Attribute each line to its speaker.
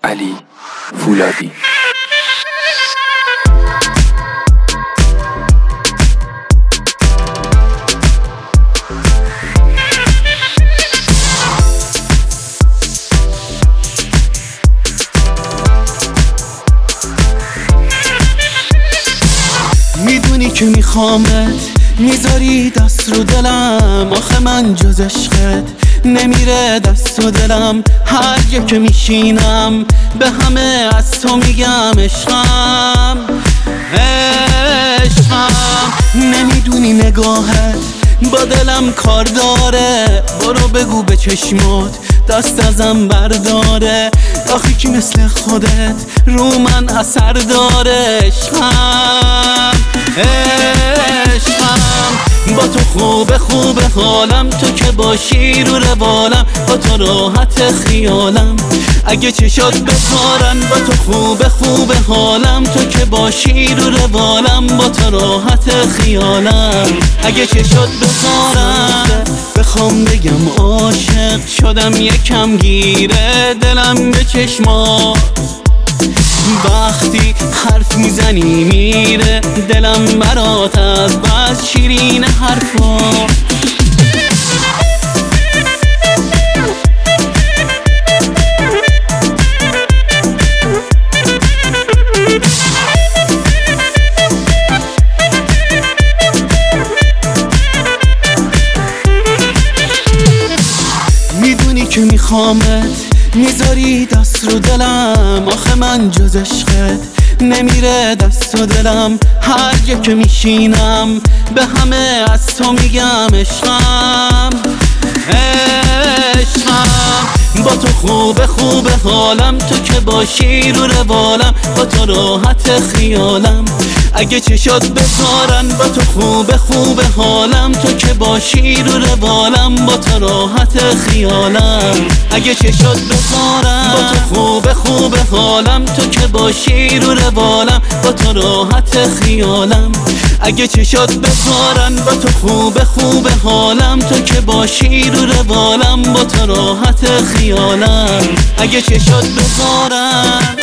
Speaker 1: علی فولادی.
Speaker 2: میدونی که میخوامت، میذاری دست رو دلم، آخه من جز عشقت نمیره دست و دلم. هر جا که میشینم به همه از تو میگم عشقم عشقم. نمیدونی نگاهت با دلم کار داره، برو بگو به چشمات دست ازم برداره. آخی که مثل خودت رو من اثر داره. عشقم عشقم، با تو خوبه خوبه حالم، تو که باشی رو روالم، با تو راحت خیالم. اگه چشات بذارن با تو خوبه خوبه حالم، تو که باشی رو روالم، با تو راحت خیالم. اگه چشات بذارن بخوام بگم عاشق شدم، یکم گیره دلم به چشمات. وقتی حرف میزنی میره دلم برات از بس شیرین حرفا. میدونی که میخوامت، میذاری دست رو دلم، آخه من جز عشقت نمیره دست و دلم. هر جا که میشینم به همه از تو میگم عشقم عشقم. با تو خوبه خوبه حالم، تو که باشی رو روالم، با تو راحت خیالم. اگه چشات بذارن با تو خوبه خوبه حالم، تو که باشی رو روالم، با تو راحت خیالم. اگه چشات بذارن با تو خوبه خوبه حالم، تو که باشی رو روالم، با تو راحت خیالم. اگه چشات بذارن با تو خوبه خوبه حالم، تو که باشی رو روالم، با تو راحت خیالم. اگه چشات بذارن